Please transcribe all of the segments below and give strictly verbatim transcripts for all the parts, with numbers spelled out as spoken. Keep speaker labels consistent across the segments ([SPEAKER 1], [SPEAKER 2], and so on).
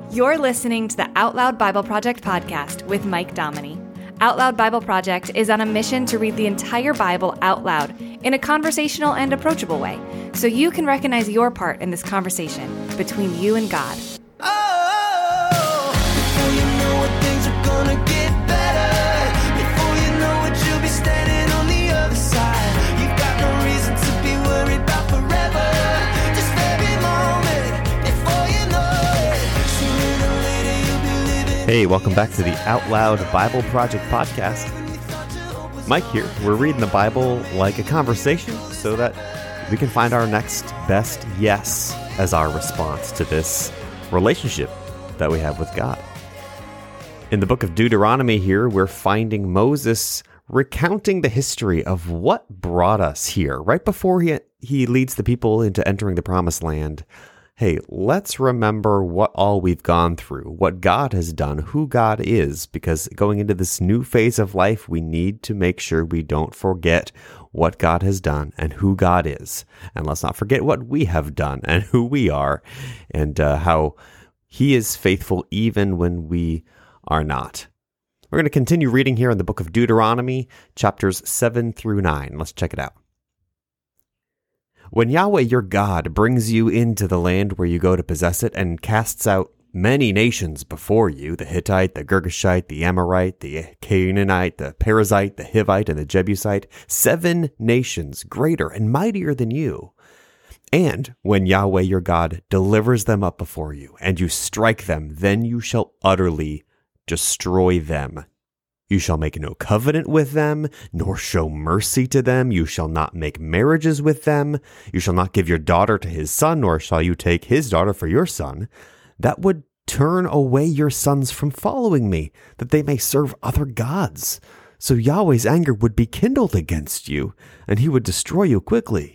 [SPEAKER 1] You're listening to the Out Loud Bible Project podcast with Mike Dominy. Out Loud Bible Project is on a mission to read the entire Bible out loud in a conversational and approachable way, so you can recognize your part in this conversation between you and God.
[SPEAKER 2] Oh, before you know it, things are gonna get better. Before you know it, you'll be standing on the other side. You've got no reason to be worried about forever. Just every moment before you know it. Sooner or later, you'll be living.
[SPEAKER 3] Hey, welcome back to the Out Loud Bible Project podcast. Mike here. We're reading the Bible like a conversation so that we can find our next best yes as our response to this relationship that we have with God. In the book of Deuteronomy here, we're finding Moses recounting the history of what brought us here. Right before he, he leads the people into entering the promised land, hey, let's remember what all we've gone through, what God has done, who God is, because going into this new phase of life, we need to make sure we don't forget what God has done and who God is. And let's not forget what we have done and who we are, and uh, how He is faithful even when we are not. We're going to continue reading here in the book of Deuteronomy, chapters seven through nine. Let's check it out. When Yahweh your God brings you into the land where you go to possess it and casts out many nations before you, the Hittite, the Girgashite, the Amorite, the Canaanite, the Perizzite, the Hivite, and the Jebusite, seven nations greater and mightier than you. And when Yahweh your God delivers them up before you, and you strike them, then you shall utterly destroy them. You shall make no covenant with them, nor show mercy to them. You shall not make marriages with them. You shall not give your daughter to his son, nor shall you take his daughter for your son. That would turn away your sons from following me, that they may serve other gods. So Yahweh's anger would be kindled against you, and he would destroy you quickly.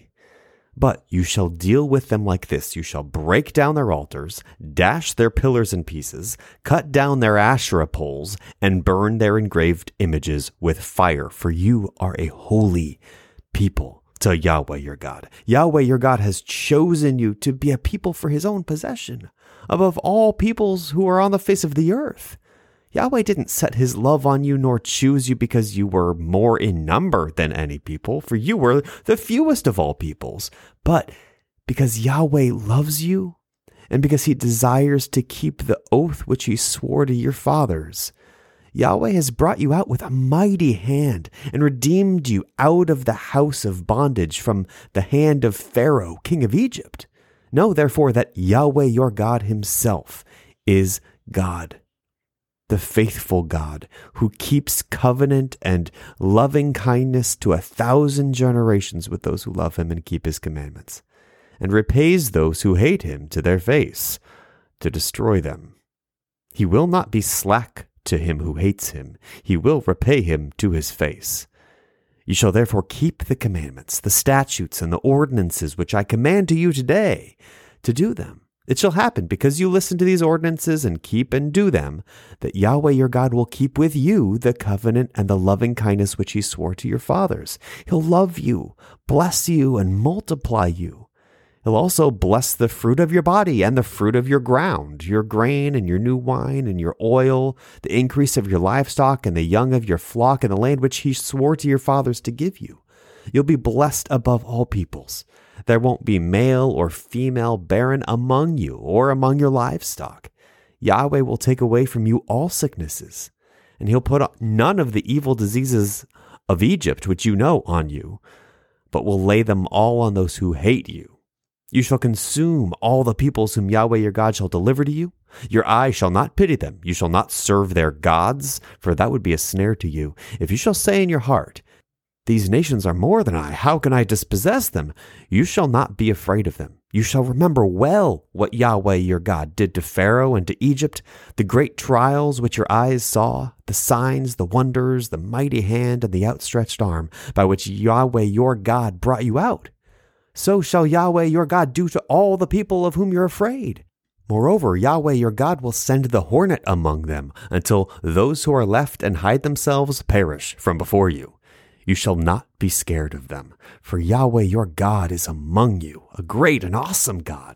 [SPEAKER 3] But you shall deal with them like this. You shall break down their altars, dash their pillars in pieces, cut down their Asherah poles, and burn their engraved images with fire. For you are a holy people to Yahweh your God. Yahweh your God has chosen you to be a people for his own possession, above all peoples who are on the face of the earth. Yahweh didn't set his love on you nor choose you because you were more in number than any people, for you were the fewest of all peoples, but because Yahweh loves you and because he desires to keep the oath which he swore to your fathers. Yahweh has brought you out with a mighty hand and redeemed you out of the house of bondage from the hand of Pharaoh, king of Egypt. Know therefore that Yahweh your God himself is God, the faithful God, who keeps covenant and loving kindness to a thousand generations with those who love him and keep his commandments, and repays those who hate him to their face, to destroy them. He will not be slack to him who hates him. He will repay him to his face. You shall therefore keep the commandments, the statutes, and the ordinances which I command to you today, to do them. It shall happen, because you listen to these ordinances and keep and do them, that Yahweh your God will keep with you the covenant and the loving kindness which he swore to your fathers. He'll love you, bless you, and multiply you. He'll also bless the fruit of your body and the fruit of your ground, your grain and your new wine and your oil, the increase of your livestock and the young of your flock in the land which he swore to your fathers to give you. You'll be blessed above all peoples. There won't be male or female barren among you or among your livestock. Yahweh will take away from you all sicknesses, and he'll put none of the evil diseases of Egypt, which you know, on you, but will lay them all on those who hate you. You shall consume all the peoples whom Yahweh your God shall deliver to you. Your eye shall not pity them. You shall not serve their gods, for that would be a snare to you. If you shall say in your heart, these nations are more than I, how can I dispossess them? You shall not be afraid of them. You shall remember well what Yahweh your God did to Pharaoh and to Egypt, the great trials which your eyes saw, the signs, the wonders, the mighty hand, and the outstretched arm, by which Yahweh your God brought you out. So shall Yahweh your God do to all the people of whom you're afraid. Moreover, Yahweh your God will send the hornet among them, until those who are left and hide themselves perish from before you. You shall not be scared of them, for Yahweh your God is among you, a great and awesome God.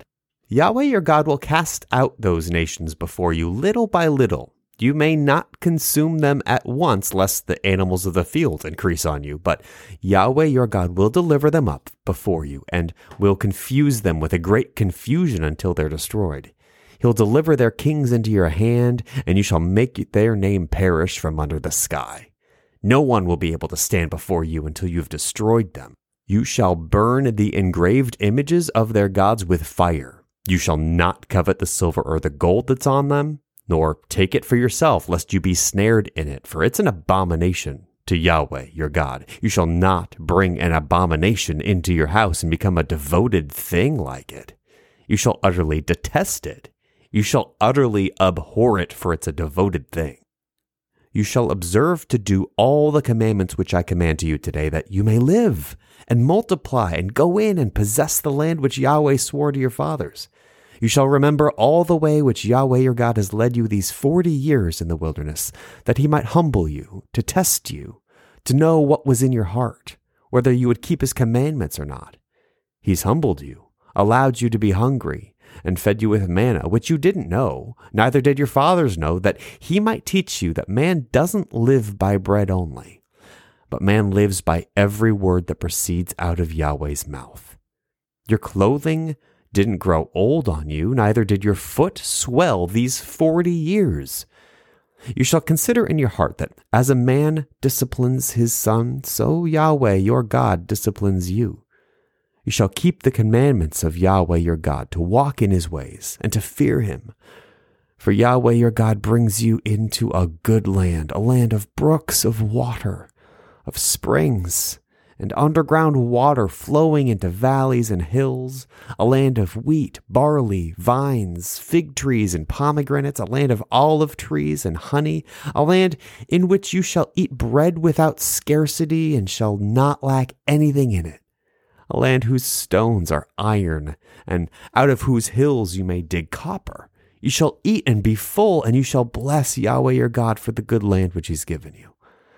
[SPEAKER 3] Yahweh your God will cast out those nations before you little by little. You may not consume them at once, lest the animals of the field increase on you, but Yahweh your God will deliver them up before you, and will confuse them with a great confusion until they're destroyed. He'll deliver their kings into your hand, and you shall make their name perish from under the sky. No one will be able to stand before you until you've destroyed them. You shall burn the engraved images of their gods with fire. You shall not covet the silver or the gold that's on them, nor take it for yourself, lest you be snared in it, for it's an abomination to Yahweh your God. You shall not bring an abomination into your house and become a devoted thing like it. You shall utterly detest it. You shall utterly abhor it, for it's a devoted thing. You shall observe to do all the commandments which I command to you today, that you may live and multiply and go in and possess the land which Yahweh swore to your fathers. You shall remember all the way which Yahweh your God has led you these forty years in the wilderness, that he might humble you, to test you, to know what was in your heart, whether you would keep his commandments or not. He's humbled you, allowed you to be hungry, and fed you with manna, which you didn't know, neither did your fathers know, that he might teach you that man doesn't live by bread only, but man lives by every word that proceeds out of Yahweh's mouth. Your clothing didn't grow old on you, neither did your foot swell these forty years. You shall consider in your heart that as a man disciplines his son, so Yahweh your God disciplines you. You shall keep the commandments of Yahweh your God, to walk in his ways, and to fear him. For Yahweh your God brings you into a good land, a land of brooks of water, of springs, and underground water flowing into valleys and hills, a land of wheat, barley, vines, fig trees, and pomegranates, a land of olive trees and honey, a land in which you shall eat bread without scarcity and shall not lack anything in it, a land whose stones are iron, and out of whose hills you may dig copper. You shall eat and be full, and you shall bless Yahweh your God for the good land which he's given you.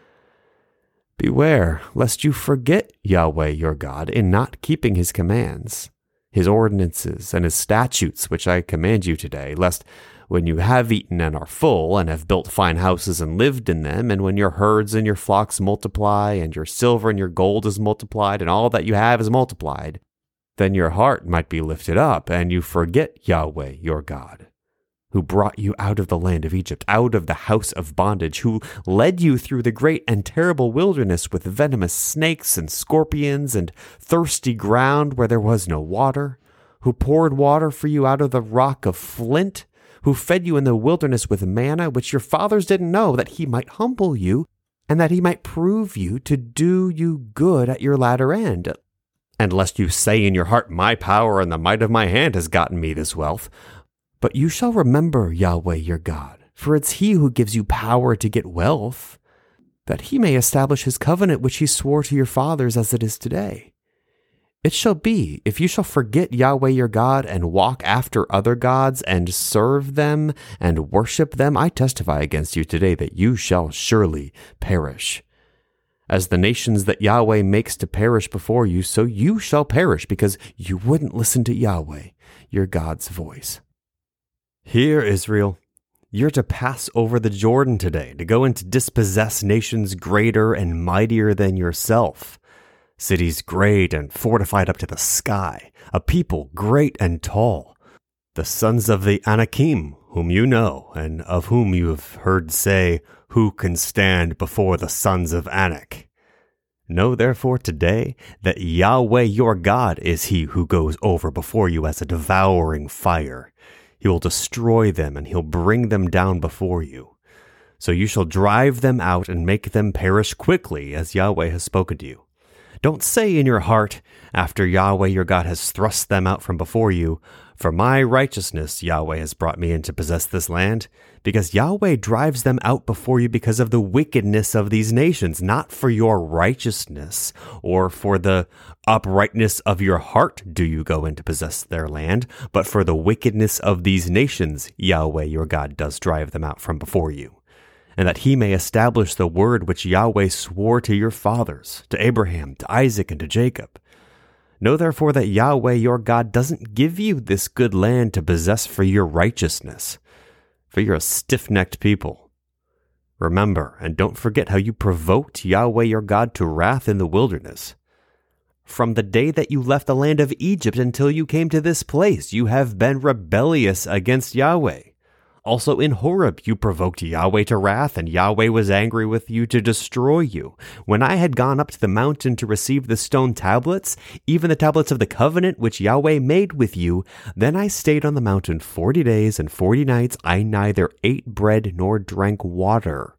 [SPEAKER 3] Beware, lest you forget Yahweh your God in not keeping his commands, his ordinances, and his statutes which I command you today, lest when you have eaten and are full, and have built fine houses and lived in them, and when your herds and your flocks multiply, and your silver and your gold is multiplied, and all that you have is multiplied, then your heart might be lifted up, and you forget Yahweh your God, who brought you out of the land of Egypt, out of the house of bondage, who led you through the great and terrible wilderness with venomous snakes and scorpions and thirsty ground where there was no water, who poured water for you out of the rock of flint, who fed you in the wilderness with manna, which your fathers didn't know, that he might humble you, and that he might prove you to do you good at your latter end. And lest you say in your heart, my power and the might of my hand has gotten me this wealth, but you shall remember Yahweh your God, for it's he who gives you power to get wealth, that he may establish his covenant which he swore to your fathers as it is today. It shall be, if you shall forget Yahweh your God and walk after other gods and serve them and worship them, I testify against you today that you shall surely perish. As the nations that Yahweh makes to perish before you, so you shall perish, because you wouldn't listen to Yahweh, your God's voice. Hear, Israel, you're to pass over the Jordan today, to go and to dispossess nations greater and mightier than yourself, cities great and fortified up to the sky, a people great and tall, the sons of the Anakim, whom you know, and of whom you have heard say, who can stand before the sons of Anak? Know therefore today that Yahweh your God is he who goes over before you as a devouring fire. He will destroy them, and he'll bring them down before you. So you shall drive them out and make them perish quickly, as Yahweh has spoken to you. Don't say in your heart, after Yahweh your God has thrust them out from before you, for my righteousness Yahweh has brought me in to possess this land, because Yahweh drives them out before you because of the wickedness of these nations, not for your righteousness or for the uprightness of your heart do you go in to possess their land, but for the wickedness of these nations Yahweh your God does drive them out from before you, and that he may establish the word which Yahweh swore to your fathers, to Abraham, to Isaac, and to Jacob. Know therefore that Yahweh your God doesn't give you this good land to possess for your righteousness, for you're a stiff-necked people. Remember, and don't forget how you provoked Yahweh your God to wrath in the wilderness. From the day that you left the land of Egypt until you came to this place, you have been rebellious against Yahweh. Also in Horeb you provoked Yahweh to wrath, and Yahweh was angry with you to destroy you. When I had gone up to the mountain to receive the stone tablets, even the tablets of the covenant which Yahweh made with you, then I stayed on the mountain forty days and forty nights. I neither ate bread nor drank water.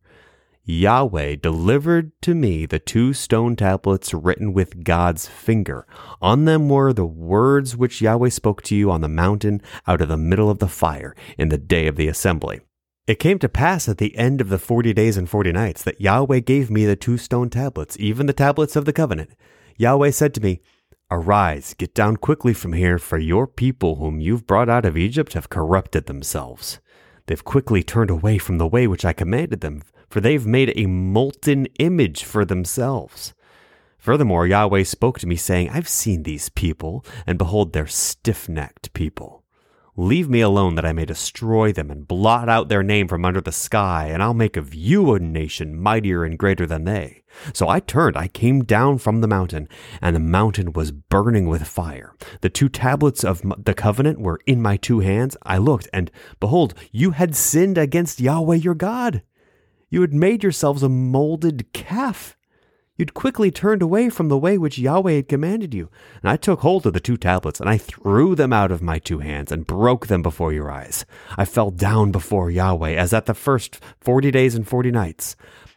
[SPEAKER 3] Yahweh delivered to me the two stone tablets written with God's finger. On them were the words which Yahweh spoke to you on the mountain out of the middle of the fire in the day of the assembly. It came to pass at the end of the forty days and forty nights that Yahweh gave me the two stone tablets, even the tablets of the covenant. Yahweh said to me, Arise, get down quickly from here, for your people whom you've brought out of Egypt have corrupted themselves. They've quickly turned away from the way which I commanded them, for they've made a molten image for themselves. Furthermore, Yahweh spoke to me, saying, I've seen these people, and behold, they're stiff-necked people. Leave me alone that I may destroy them and blot out their name from under the sky, and I'll make of you a nation mightier and greater than they. So I turned, I came down from the mountain, and the mountain was burning with fire. The two tablets of the covenant were in my two hands. I looked, and behold, you had sinned against Yahweh your God. You had made yourselves a molded calf. You'd quickly turned away from the way which Yahweh had commanded you. And I took hold of the two tablets, and I threw them out of my two hands, and broke them before your eyes. I fell down before Yahweh, as at the first forty days and forty nights.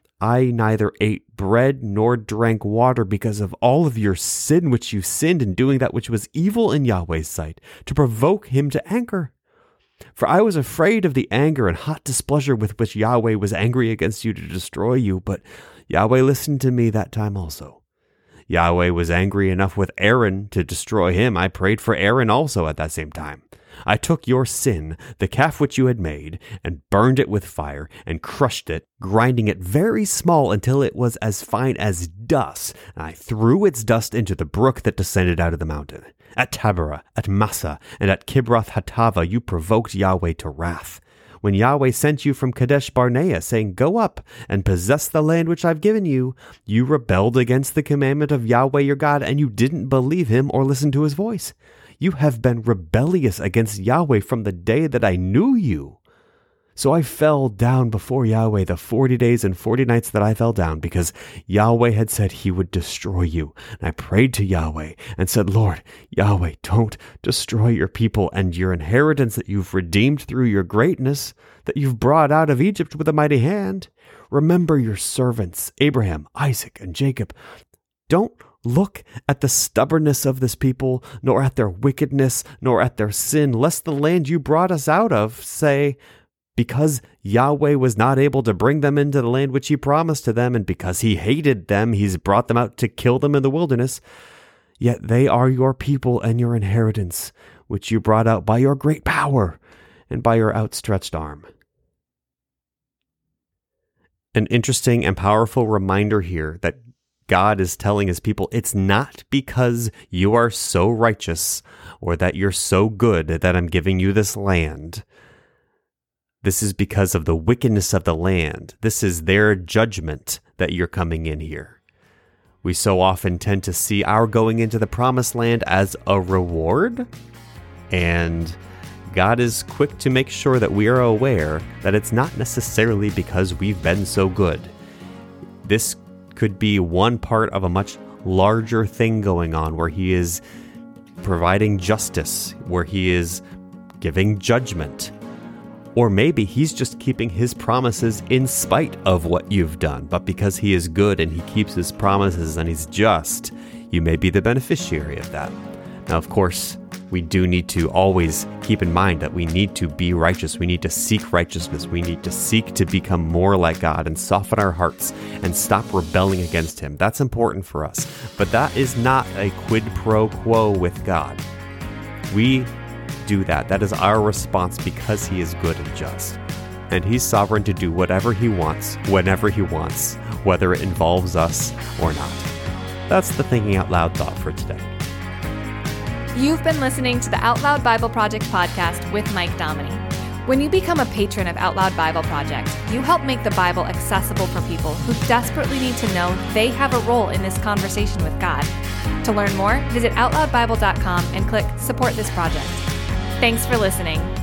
[SPEAKER 3] I neither ate bread nor drank water because of all of your sin which you sinned in doing that which was evil in Yahweh's sight, to provoke him to anger. For I was afraid of the anger and hot displeasure with which Yahweh was angry against you to destroy you, but Yahweh listened to me that time also. Yahweh was angry enough with Aaron to destroy him. I prayed for Aaron also at that same time. I took your sin, the calf which you had made, and burned it with fire, and crushed it, grinding it very small until it was as fine as dust, and I threw its dust into the brook that descended out of the mountain. At Taberah, at Massa, and at Kibroth Hattava you provoked Yahweh to wrath. When Yahweh sent you from Kadesh Barnea, saying, Go up and possess the land which I've given you, you rebelled against the commandment of Yahweh your God, and you didn't believe him or listen to his voice. You have been rebellious against Yahweh from the day that I knew you. So I fell down before Yahweh the forty days and forty nights that I fell down, because Yahweh had said he would destroy you. And I prayed to Yahweh and said, Lord, Yahweh, don't destroy your people and your inheritance that you've redeemed through your greatness, that you've brought out of Egypt with a mighty hand. Remember your servants, Abraham, Isaac, and Jacob. Don't look at the stubbornness of this people, nor at their wickedness, nor at their sin, lest the land you brought us out of say, because Yahweh was not able to bring them into the land which he promised to them, and because he hated them, he's brought them out to kill them in the wilderness. Yet they are your people and your inheritance, which you brought out by your great power and by your outstretched arm. An interesting and powerful reminder here that God is telling his people, it's not because you are so righteous or that you're so good that I'm giving you this land. This is because of the wickedness of the land. This is their judgment that you're coming in here. We so often tend to see our going into the promised land as a reward, and God is quick to make sure that we are aware that it's not necessarily because we've been so good. This could be one part of a much larger thing going on, where he is providing justice, where he is giving judgment. Or maybe he's just keeping his promises in spite of what you've done. But because he is good and he keeps his promises and he's just, you may be the beneficiary of that. Now, of course, we do need to always keep in mind that we need to be righteous. We need to seek righteousness. We need to seek to become more like God and soften our hearts and stop rebelling against him. That's important for us. But that is not a quid pro quo with God. We do that. That is our response because he is good and just. And he's sovereign to do whatever he wants, whenever he wants, whether it involves us or not. That's the Thinking Out Loud thought for today.
[SPEAKER 1] You've been listening to the Out Loud Bible Project podcast with Mike Dominy. When you become a patron of Out Loud Bible Project, you help make the Bible accessible for people who desperately need to know they have a role in this conversation with God. To learn more, visit out loud bible dot com and click Support This Project. Thanks for listening.